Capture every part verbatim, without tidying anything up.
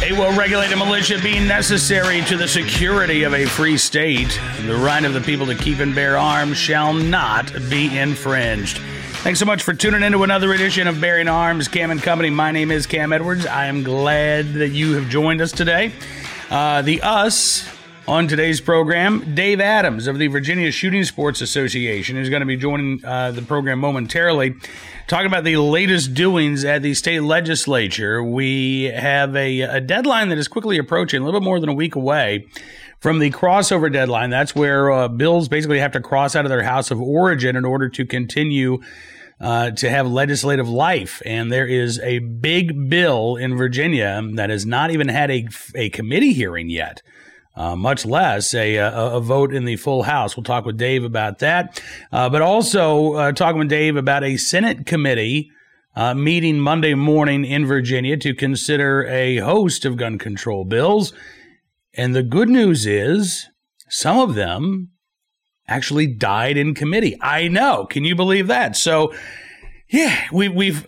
A well-regulated militia being necessary to the security of a free state. The right of the people to keep and bear arms shall not be infringed. Thanks so much for tuning in to another edition of Bearing Arms, Cam and Company. My name is Cam Edwards. I am glad that you have joined us today. Uh, the us on today's program, Dave Adams of the Virginia Shooting Sports Association, is going to be joining uh, the program momentarily, talking about the latest doings at the state legislature. We have a, a deadline that is quickly approaching, a little bit more than a week away from the crossover deadline. That's where uh, bills basically have to cross out of their house of origin in order to continue uh, to have legislative life. And there is a big bill in Virginia that has not even had a, a committee hearing yet. Uh, much less a, a, a vote in the full House. We'll talk with Dave about that, uh, but also uh, talking with Dave about a Senate committee uh, meeting Monday morning in Virginia to consider a host of gun control bills. And the good news is some of them actually died in committee. I know. Can you believe that? So, yeah, we, we've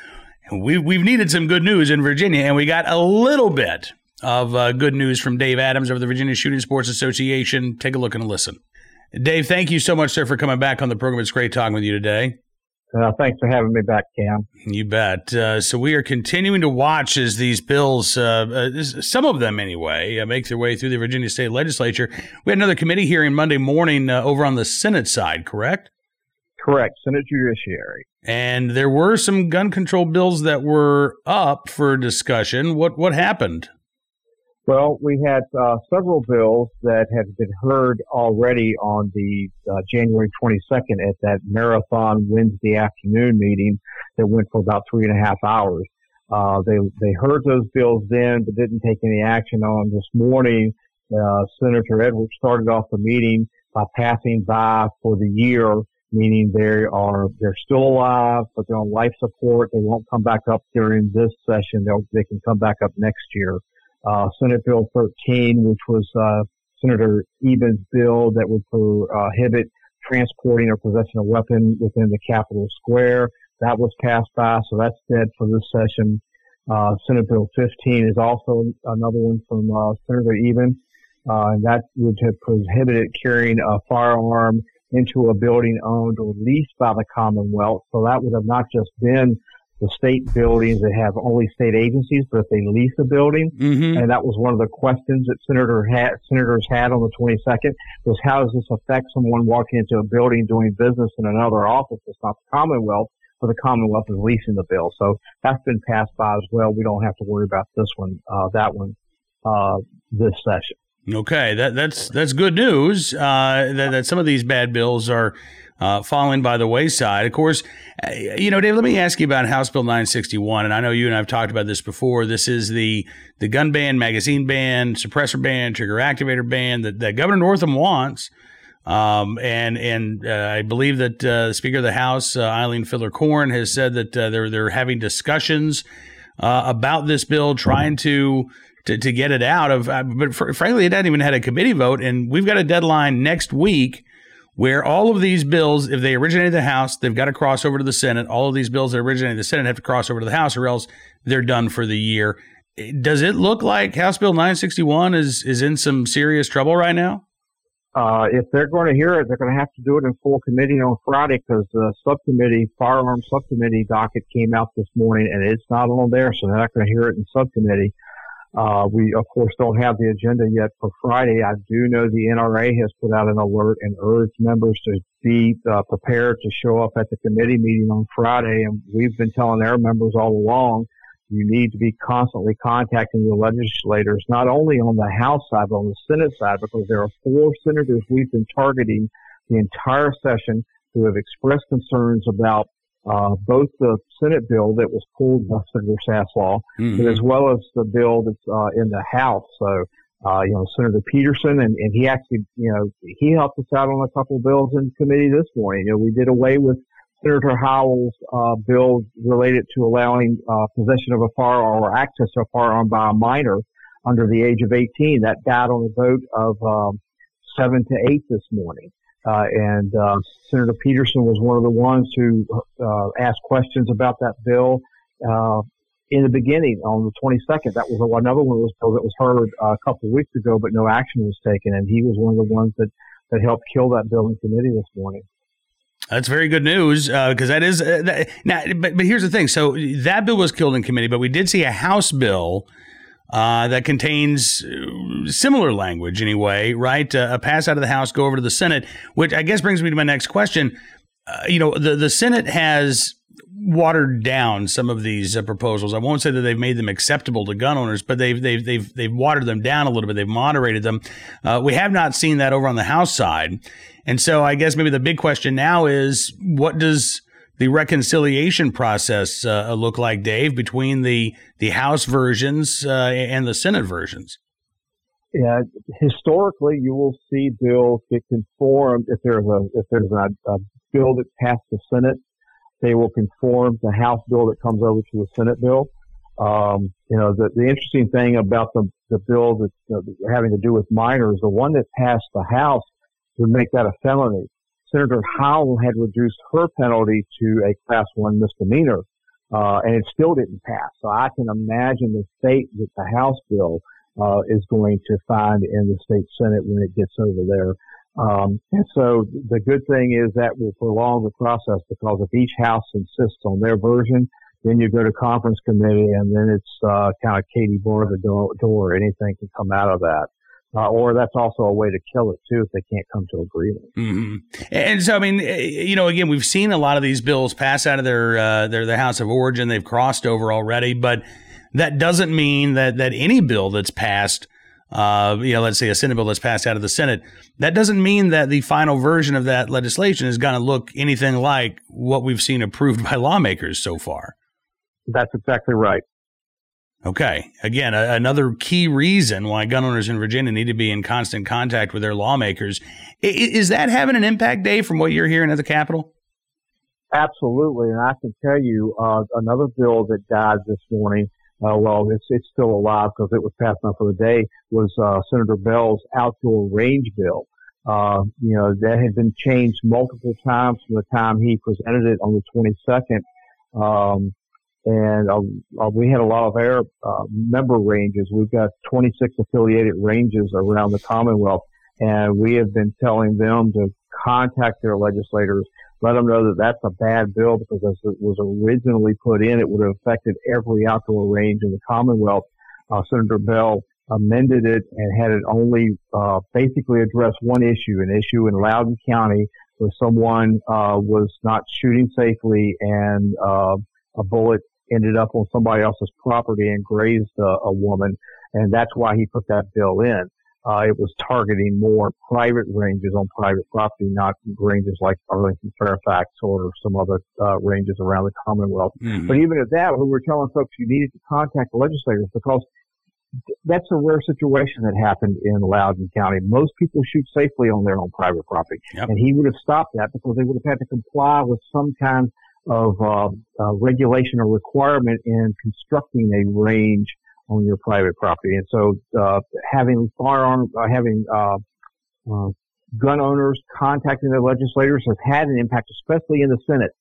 we, we've needed some good news in Virginia, and we got a little bit of uh, good news from Dave Adams of the Virginia Shooting Sports Association. Take a look and listen. Dave, thank you so much, sir, for coming back on the program. It's great talking with you today. Uh, thanks for having me back, Cam. You bet. Uh, so we are continuing to watch as these bills, uh, uh, some of them anyway, uh, make their way through the Virginia State Legislature. We had another committee hearing Monday morning uh, over on the Senate side, correct? Correct. Senate Judiciary. And there were some gun control bills that were up for discussion. What what happened? Well, we had uh, several bills that had been heard already on the uh, January twenty-second at that marathon Wednesday afternoon meeting that went for about three and a half hours. Uh, they they heard those bills then, but didn't take any action on this morning. Uh, Senator Edwards started off the meeting by passing by for the year, meaning they are they're still alive, but they're on life support. They won't come back up during this session. They'll they can come back up next year. Uh, Senate Bill thirteen, which was, uh, Senator Eben's bill that would prohibit transporting or possessing a weapon within the Capitol Square. That was passed by, so that's dead for this session. Uh, Senate Bill fifteen is also another one from, uh, Senator Eben, uh, and that would have prohibited carrying a firearm into a building owned or leased by the Commonwealth. So that would have not just been the state buildings that have only state agencies, but if they lease a building, mm-hmm. and that was one of the questions that Senator had, senators had on the twenty-second, was how does this affect someone walking into a building doing business in another office that's not the Commonwealth, but the Commonwealth is leasing the bill. So that's been passed by as well. We don't have to worry about this one, uh, that one, uh, this session. Okay, that, that's that's good news. Uh, that, that some of these bad bills are uh, falling by the wayside. Of course, uh, you know, Dave. Let me ask you about House Bill nine sixty-one. And I know you and I've talked about this before. This is the the gun ban, magazine ban, suppressor ban, trigger activator ban that, that Governor Northam wants. Um, and and uh, I believe that uh, the Speaker of the House, uh, Eileen Filler-Corn, has said that uh, they're they're having discussions uh, about this bill, trying to. To, to get it out of, uh, but fr- frankly, it hasn't even had a committee vote, and we've got a deadline next week where all of these bills, if they originate in the House, they've got to cross over to the Senate. All of these bills that originate in the Senate have to cross over to the House, or else they're done for the year. Does it look like House Bill nine sixty-one is is in some serious trouble right now? Uh, if they're going to hear it, they're going to have to do it in full committee on Friday, because the subcommittee, firearms subcommittee docket came out this morning, and it's not on there, so they're not going to hear it in subcommittee. Uh, we, of course, don't have the agenda yet for Friday. I do know the N R A has put out an alert and urged members to be uh, prepared to show up at the committee meeting on Friday. And we've been telling our members all along, you need to be constantly contacting your legislators, not only on the House side, but on the Senate side, because there are four senators we've been targeting the entire session who have expressed concerns about Uh, both the Senate bill that was pulled by Senator Saslaw, mm-hmm. but as well as the bill that's uh, in the House. So, uh, you know, Senator Peterson, and, and he actually, you know, he helped us out on a couple of bills in committee this morning. You know, we did away with Senator Howell's uh, bill related to allowing uh, possession of a firearm or access to a firearm by a minor under the age of eighteen. That died on a vote of um, seven to eight this morning. Uh, and uh, Senator Peterson was one of the ones who uh, asked questions about that bill. Uh, in the beginning on the twenty-second. That was another one of those bills that was heard uh, a couple of weeks ago, but no action was taken. And he was one of the ones that, that helped kill that bill in committee this morning. That's very good news because uh, that is uh, that, now. But, but here's the thing: so that bill was killed in committee, but we did see a House bill uh, that contains similar language, anyway, right? Uh, pass out of the House, go over to the Senate, which I guess brings me to my next question. Uh, you know, the the Senate has watered down some of these uh, proposals. I won't say that they've made them acceptable to gun owners, but they've they've they've they've watered them down a little bit. They've moderated them. Uh, we have not seen that over on the House side, and so I guess maybe the big question now is, what does the reconciliation process uh, look like, Dave, between the the House versions uh, and the Senate versions? Yeah, historically, you will see bills get conformed if there's a if there's a, a bill that passed the Senate. They will conform the House bill that comes over to the Senate bill. Um, you know, the, the interesting thing about the, the bill that's uh, having to do with minors, the one that passed the House would make that a felony. Senator Howell had reduced her penalty to a class one misdemeanor, uh, and it still didn't pass. So I can imagine the fate that the House bill uh, is going to find in the state Senate when it gets over there. Um, and so the good thing is that will prolong the process, because if each house insists on their version, then you go to conference committee, and then it's uh, kind of Katie bar the door, door. Anything can come out of that. Uh, or that's also a way to kill it, too, if they can't come to agreement. Mm-hmm. And so, I mean, you know, again, we've seen a lot of these bills pass out of their, uh, their, their house of origin. They've crossed over already, but that doesn't mean that, that any bill that's passed Uh, you know, let's say a Senate bill that's passed out of the Senate, that doesn't mean that the final version of that legislation is going to look anything like what we've seen approved by lawmakers so far. That's exactly right. Okay. Again, a, another key reason why gun owners in Virginia need to be in constant contact with their lawmakers. I, is that having an impact, Dave, from what you're hearing at the Capitol? Absolutely. And I can tell you uh, another bill that died this morning, Uh, well, it's it's still alive because it was passed on for the day, was uh, Senator Bell's outdoor range bill. Uh, you know, that had been changed multiple times from the time he presented it on the twenty-second. Um, and uh, uh, we had a lot of our uh, member ranges. We've got twenty-six affiliated ranges around the Commonwealth, and we have been telling them to contact their legislators, let them know that that's a bad bill, because as it was originally put in, it would have affected every outdoor range in the Commonwealth. Uh, Senator Bell amended it and had it only uh, basically address one issue, an issue in Loudoun County where someone uh, was not shooting safely and uh, a bullet ended up on somebody else's property and grazed a, a woman, and that's why he put that bill in. Uh, it was targeting more private ranges on private property, not ranges like Arlington, Fairfax, or some other uh, ranges around the Commonwealth. Mm-hmm. But even at that, we were telling folks you needed to contact the legislators, because that's a rare situation that happened in Loudoun County. Most people shoot safely on their own private property. Yep. And he would have stopped that, because they would have had to comply with some kind of uh, uh, regulation or requirement in constructing a range on your private property. And so, uh, having firearm, uh, having, uh, uh, gun owners contacting their legislators has had an impact, especially in the Senate.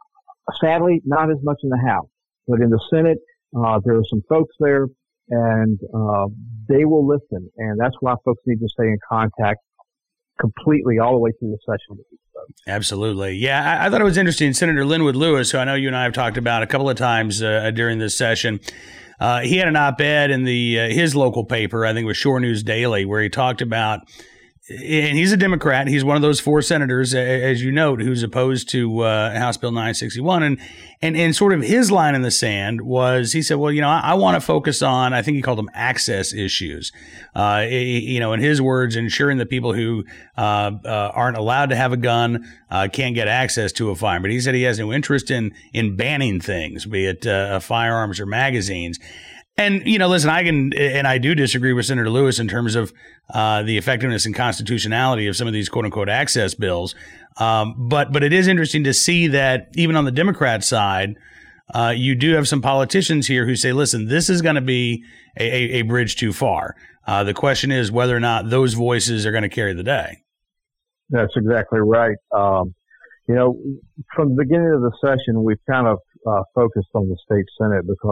Sadly, not as much in the House, but in the Senate, uh, there are some folks there, and, uh, they will listen. And that's why folks need to stay in contact completely all the way through the session with these folks. Absolutely. Yeah, I, I thought it was interesting. Senator Linwood Lewis, who I know you and I have talked about a couple of times uh, during this session, Uh, he had an op-ed in the uh, his local paper, I think it was Shore News Daily, where he talked about, and he's a Democrat, he's one of those four senators, as you note, who's opposed to uh, House Bill nine sixty-one, and, and and sort of his line in the sand was, he said, well, you know, I, I want to focus on, I think he called them access issues, uh, you know, in his words, ensuring that people who uh, uh, aren't allowed to have a gun uh, can't get access to a firearm. But he said he has no interest in in banning things, be it uh, firearms or magazines. And, you know, listen, I can, and I do disagree with Senator Lewis in terms of uh, the effectiveness and constitutionality of some of these quote unquote access bills. Um, but, but it is interesting to see that even on the Democrat side, uh, you do have some politicians here who say, listen, this is going to be a, a, a bridge too far. Uh, the question is whether or not those voices are going to carry the day. That's exactly right. Um, you know, from the beginning of the session, we've kind of uh, focused on the state Senate, because that's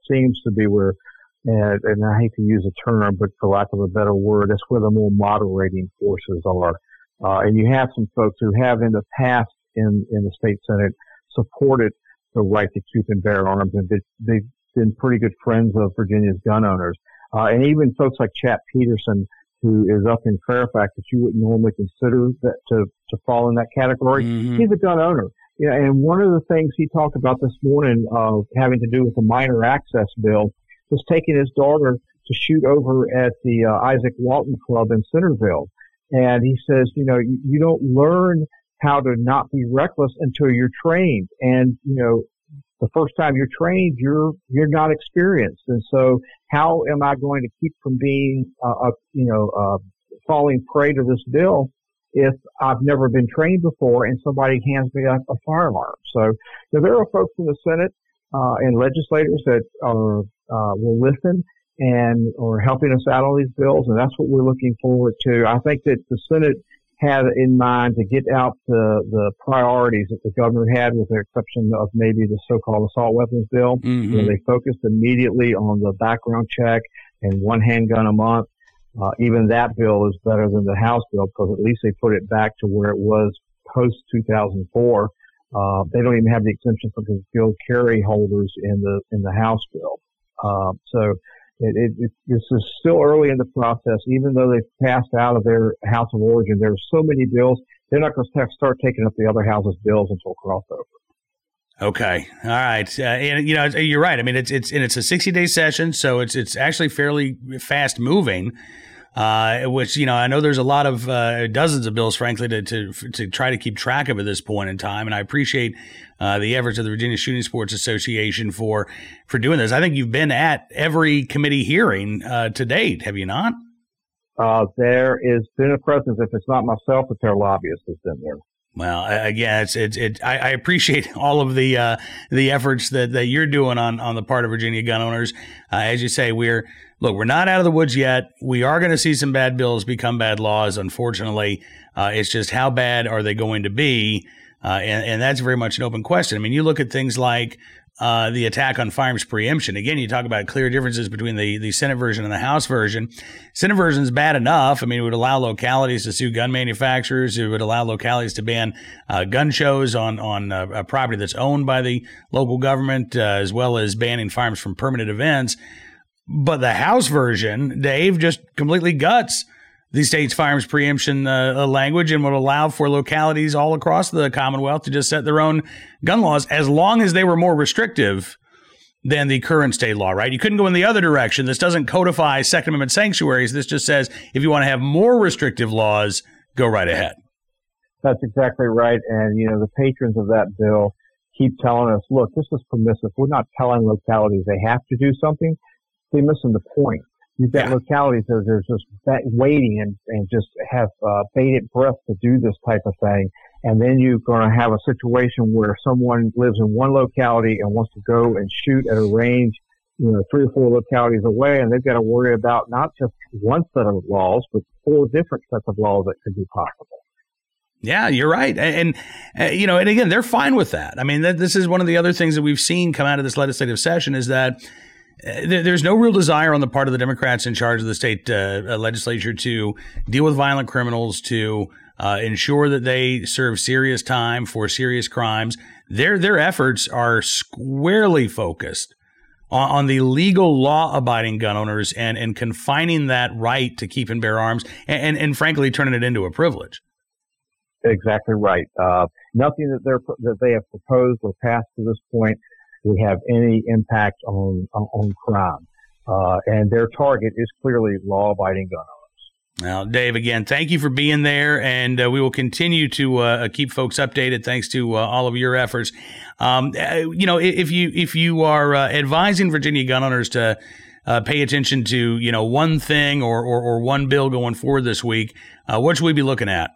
seems to be where, and, and I hate to use a term, but for lack of a better word, that's where the more moderating forces are. Uh, and you have some folks who have in the past in, in the state Senate supported the right to keep and bear arms, and they, they've been pretty good friends of Virginia's gun owners. Uh, and even folks like Chap Peterson, who is up in Fairfax, that you wouldn't normally consider that to, to fall in that category. Mm-hmm. He's a gun owner. Yeah, and one of the things he talked about this morning, uh, having to do with the minor access bill, was taking his daughter to shoot over at the uh, Isaac Walton Club in Centerville. And he says, you know, you, you don't learn how to not be reckless until you're trained. And, you know, the first time you're trained, you're, you're not experienced. And so how am I going to keep from being, uh, a, you know, uh, falling prey to this bill if I've never been trained before and somebody hands me a, a firearm? So, you know, there are folks in the Senate, uh, and legislators that are, uh, will listen and are helping us out on these bills. And that's what we're looking forward to. I think that the Senate had in mind to get out the, the priorities that the governor had, with the exception of maybe the so-called assault weapons bill. Mm-hmm. Where they focused immediately on the background check and one handgun a month. Uh, even that bill is better than the House bill, because at least they put it back to where it was post two thousand four. Uh, they don't even have the exemption for concealed carry holders in the, in the House bill. Uh, so, It, it, it, this is still early in the process. Even though they've passed out of their House of Origin, there are so many bills, they're not going to start taking up the other house's bills until crossover. Okay, all right, uh, and you know you're right. I mean, it's it's and it's a sixty day session, so it's it's actually fairly fast moving. Uh, which, you know, I know there's a lot of uh, dozens of bills, frankly, to, to to try to keep track of at this point in time. And I appreciate uh, the efforts of the Virginia Shooting Sports Association for for doing this. I think you've been at every committee hearing uh, to date, have you not? Uh, there has been a presence. If it's not myself, it's our lobbyist that's been there. Well, again, it's it's it. I, I appreciate all of the uh, the efforts that, that you're doing on, on the part of Virginia gun owners. Uh, as you say, we're look, we're not out of the woods yet. We are going to see some bad bills become bad laws. Unfortunately, uh, it's just how bad are they going to be, uh, and and that's very much an open question. I mean, you look at things like uh, the attack on firearms preemption. Again, you talk about clear differences between the, the Senate version and the House version. Senate version is bad enough. I mean, it would allow localities to sue gun manufacturers. It would allow localities to ban uh, gun shows on, on uh, a property that's owned by the local government, uh, as well as banning firearms from permanent events. But the House version, Dave, just completely guts the state's firearms preemption uh, language and would allow for localities all across the Commonwealth to just set their own gun laws, as long as they were more restrictive than the current state law, right? You couldn't go in the other direction. This doesn't codify Second Amendment sanctuaries. This just says if you want to have more restrictive laws, go right ahead. That's exactly right. And, you know, the patrons of that bill keep telling us, look, this is permissive. We're not telling localities they have to do something. They're missing the point. You've got yeah. localities that are just waiting and, and just have uh, bated breath to do this type of thing. And then you're going to have a situation where someone lives in one locality and wants to go and shoot at a range, you know, three or four localities away, and they've got to worry about not just one set of laws, but four different sets of laws that could be possible. Yeah, you're right. And, and uh, you know, and again, they're fine with that. I mean, th- this is one of the other things that we've seen come out of this legislative session is that there's no real desire on the part of the Democrats in charge of the state uh, legislature to deal with violent criminals, to uh, ensure that they serve serious time for serious crimes. Their their efforts are squarely focused on, on the legal law-abiding gun owners and, and confining that right to keep and bear arms and, and, and frankly, turning it into a privilege. Exactly right. Uh, nothing that they're that they have proposed or passed to this point would have any impact on on, on crime, uh, and their target is clearly law-abiding gun owners. Well, Dave, again, thank you for being there, and uh, we will continue to uh, keep folks updated. Thanks to uh, all of your efforts. Um, uh, you know, if you if you are uh, advising Virginia gun owners to uh, pay attention to you know one thing or or, or one bill going forward this week, uh, what should we be looking at?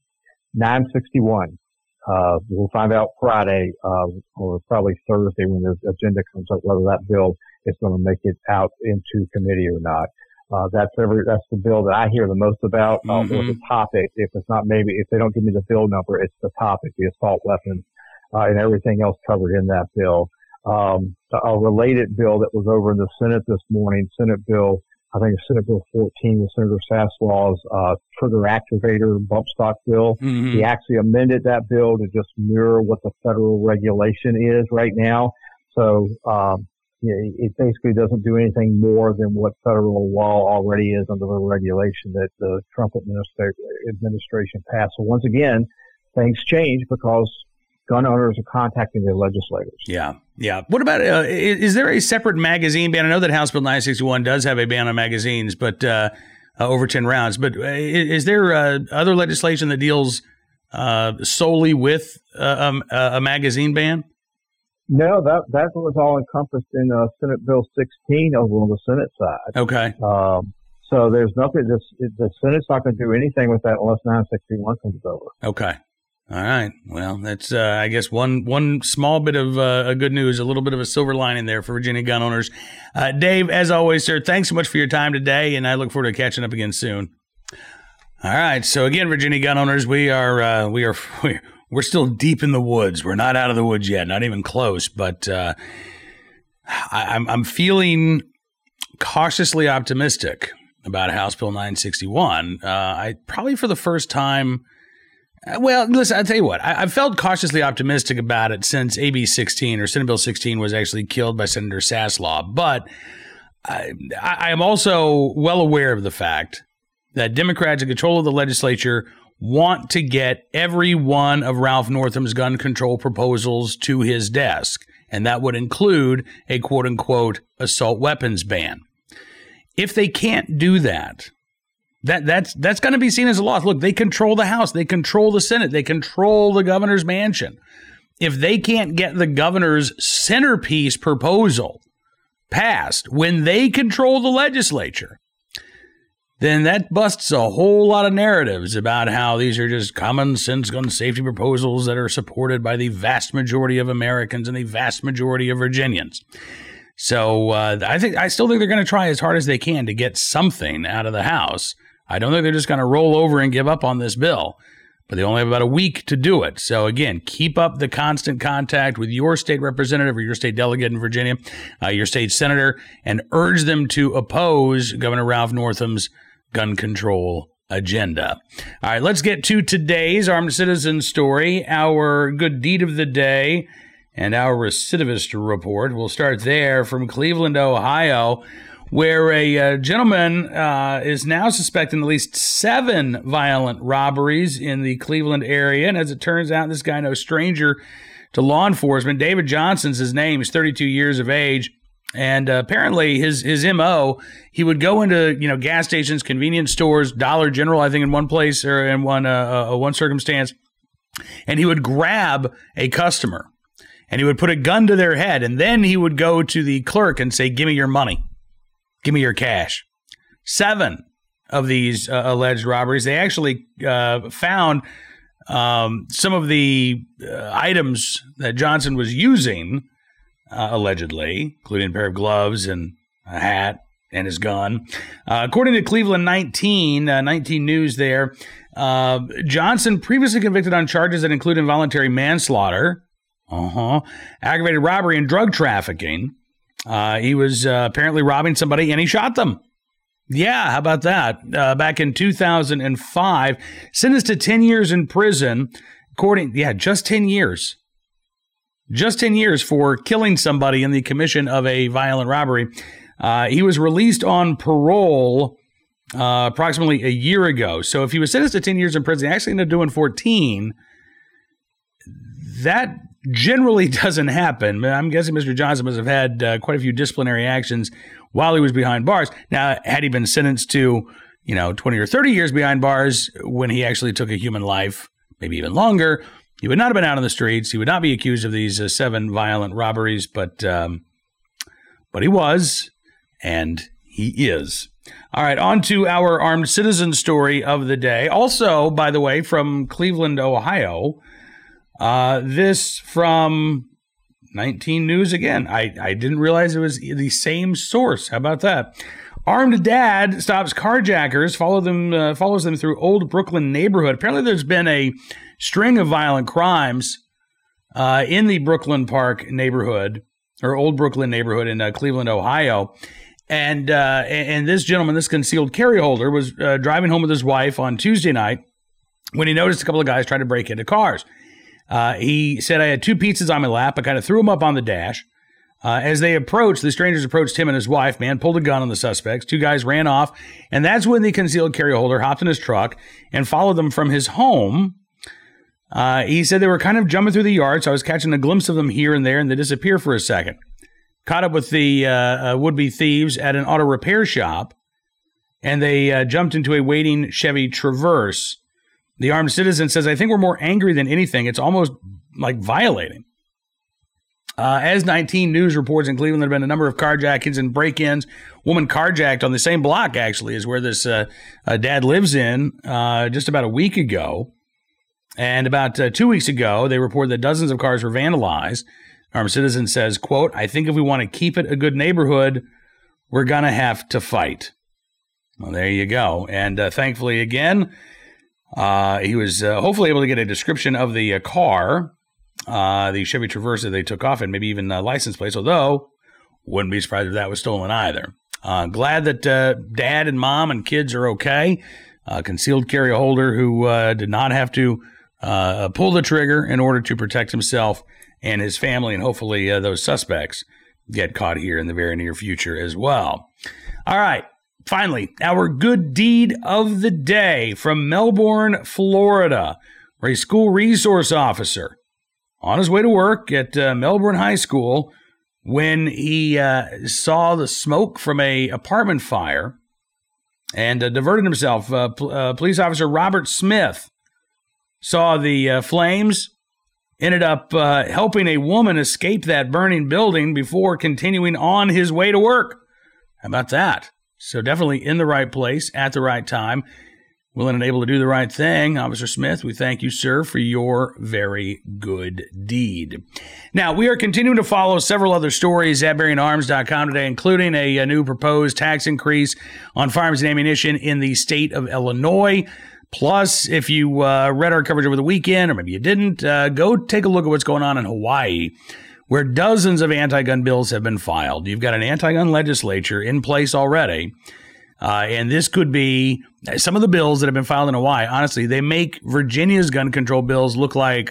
nine sixty-one. Uh, we'll find out Friday, uh, or probably Thursday when the agenda comes up, whether that bill is going to make it out into committee or not. Uh, that's every, that's the bill that I hear the most about, uh, mm-hmm. or the topic. If it's not maybe, if they don't give me the bill number, it's the topic, the assault weapons, uh, and everything else covered in that bill. um, a related bill that was over in the Senate this morning, Senate Bill, I think it's Senate Bill fourteen, with Senator Saslaw's uh, trigger activator bump stock bill. Mm-hmm. He actually amended that bill to just mirror what the federal regulation is right now. So um, it basically doesn't do anything more than what federal law already is under the regulation that the Trump administra- administration passed. So once again, things change because gun owners are contacting their legislators. Yeah, yeah. What about, uh, is, is there a separate magazine ban? I know that House Bill nine sixty-one does have a ban on magazines, but uh, uh, over ten rounds. But is, is there uh, other legislation that deals uh, solely with uh, um, a magazine ban? No, that that was all encompassed in uh, Senate Bill sixteen over on the Senate side. Okay. Um, so there's nothing, this, the Senate's not going to do anything with that unless nine sixty-one comes over. Okay. All right. Well, that's, uh, I guess, one one small bit of uh, good news, a little bit of a silver lining there for Virginia gun owners. Uh, Dave, as always, sir, thanks so much for your time today, and I look forward to catching up again soon. All right. So again, Virginia gun owners, we are uh, we are we're still deep in the woods. We're not out of the woods yet, not even close. But uh, I, I'm I'm feeling cautiously optimistic about House Bill nine sixty-one. Uh, I probably for the first time. Well, listen, I'll tell you what, I, I've felt cautiously optimistic about it since A B sixteen or Senate Bill sixteen was actually killed by Senator Saslaw. But I, I am also well aware of the fact that Democrats in control of the legislature want to get every one of Ralph Northam's gun control proposals to his desk. And that would include a quote unquote assault weapons ban. If they can't do that, That that's that's going to be seen as a loss. Look, they control the House, they control the Senate, they control the governor's mansion. If they can't get the governor's centerpiece proposal passed when they control the legislature, then that busts a whole lot of narratives about how these are just common sense gun safety proposals that are supported by the vast majority of Americans and the vast majority of Virginians. So uh, I think I still think they're going to try as hard as they can to get something out of the House. I don't think they're just going to roll over and give up on this bill, but they only have about a week to do it. So again, keep up the constant contact with your state representative or your state delegate in Virginia, uh, your state senator, and urge them to oppose Governor Ralph Northam's gun control agenda. All right, let's get to today's Armed Citizen story, our good deed of the day, and our recidivist report. We'll start there from Cleveland, Ohio, where a uh, gentleman uh, is now suspecting at least seven violent robberies in the Cleveland area. And as it turns out, this guy no stranger to law enforcement. David Johnson's his name. He's thirty-two years of age. And uh, apparently his his M O, he would go into, you know, gas stations, convenience stores, Dollar General, I think in one place or in one, uh, uh, one circumstance, and he would grab a customer and he would put a gun to their head. And then he would go to the clerk and say, "Give me your money. Give me your cash." Seven of these uh, alleged robberies. They actually uh, found um, some of the uh, items that Johnson was using, uh, allegedly, including a pair of gloves and a hat and his gun. Uh, according to Cleveland nineteen, uh, nineteen News there, uh, Johnson previously convicted on charges that include involuntary manslaughter, uh-huh, aggravated robbery, and drug trafficking. Uh, he was uh, apparently robbing somebody and he shot them. Yeah, how about that? Uh, back in two thousand five, sentenced to ten years in prison. According, yeah, just ten years. Just ten years for killing somebody in the commission of a violent robbery. Uh, he was released on parole uh, approximately a year ago. So if he was sentenced to ten years in prison, he actually ended up doing fourteen. That generally doesn't happen. I'm guessing Mister Johnson must have had uh, quite a few disciplinary actions while he was behind bars. Now, had he been sentenced to, you know, twenty or thirty years behind bars when he actually took a human life, maybe even longer, he would not have been out on the streets. He would not be accused of these uh, seven violent robberies, but um, but he was, and he is. All right, on to our armed citizen story of the day. Also, by the way, from Cleveland, Ohio. Uh, this from nineteen News again. I, I didn't realize it was the same source. How about that? Armed dad stops carjackers, follow them, uh, follows them through old Brooklyn neighborhood. Apparently there's been a string of violent crimes uh, in the Brooklyn Park neighborhood or Old Brooklyn neighborhood in uh, Cleveland, Ohio. And uh, and this gentleman, this concealed carry holder, was uh, driving home with his wife on Tuesday night when he noticed a couple of guys trying to break into cars. Uh, he said, I had two pizzas on my lap. I kind of threw them up on the dash. Uh, as they approached, the strangers approached him and his wife, man, pulled a gun on the suspects. Two guys ran off, and that's when the concealed carry holder hopped in his truck and followed them from his home. Uh, he said they were kind of jumping through the yard, so I was catching a glimpse of them here and there, and they disappear for a second. Caught up with the uh, uh, would-be thieves at an auto repair shop, and they uh, jumped into a waiting Chevy Traverse. The armed citizen says, I think we're more angry than anything. It's almost like violating. Uh, as nineteen News reports in Cleveland, there have been a number of carjackings and break-ins. Woman carjacked on the same block, actually, is where this uh, uh, dad lives in uh, just about a week ago. And about uh, two weeks ago, they reported that dozens of cars were vandalized. Armed citizen says, quote, I think if we want to keep it a good neighborhood, we're going to have to fight. Well, there you go. And uh, thankfully, again, uh, he was uh, hopefully able to get a description of the uh, car, uh, the Chevy Traverse that they took off, and maybe even uh, license plates, although wouldn't be surprised if that was stolen either. Uh, glad that uh, dad and mom and kids are okay. Uh, concealed carry holder who uh, did not have to uh, pull the trigger in order to protect himself and his family, and hopefully uh, those suspects get caught here in the very near future as well. All right, finally, our good deed of the day from Melbourne, Florida, where a school resource officer on his way to work at uh, Melbourne High School when he uh, saw the smoke from a apartment fire and uh, diverted himself. Uh, pl- uh, police officer Robert Smith saw the uh, flames, ended up uh, helping a woman escape that burning building before continuing on his way to work. How about that? So definitely in the right place at the right time, willing and able to do the right thing. Officer Smith, we thank you, sir, for your very good deed. Now, we are continuing to follow several other stories at bearing arms dot com today, including a, a new proposed tax increase on firearms and ammunition in the state of Illinois. Plus, if you uh, read our coverage over the weekend, or maybe you didn't, uh, go take a look at what's going on in Hawaii, where dozens of anti-gun bills have been filed. You've got an anti-gun legislature in place already, uh, and this could be some of the bills that have been filed in Hawaii. Honestly, they make Virginia's gun control bills look like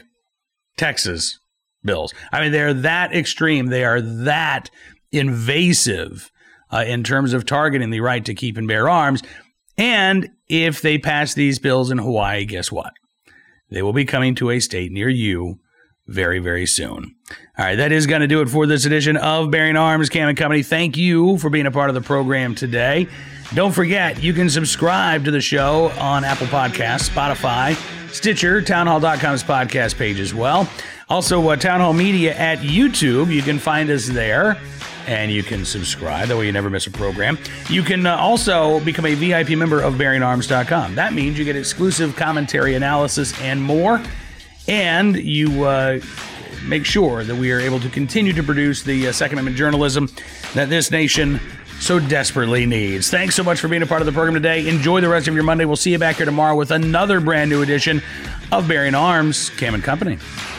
Texas bills. I mean, they're that extreme. They are that invasive uh, in terms of targeting the right to keep and bear arms. And if they pass these bills in Hawaii, guess what? They will be coming to a state near you very, very soon. All right, that is going to do it for this edition of Bearing Arms, Cam and Company. Thank you for being a part of the program today. Don't forget, you can subscribe to the show on Apple Podcasts, Spotify, Stitcher, townhall dot com's podcast page as well. Also, uh, Town Hall Media at YouTube. You can find us there, and you can subscribe. That way you never miss a program. You can uh, also become a V I P member of bearing arms dot com. That means you get exclusive commentary, analysis, and more. And you uh, make sure that we are able to continue to produce the uh, Second Amendment journalism that this nation so desperately needs. Thanks so much for being a part of the program today. Enjoy the rest of your Monday. We'll see you back here tomorrow with another brand new edition of Bearing Arms, Cam and Company.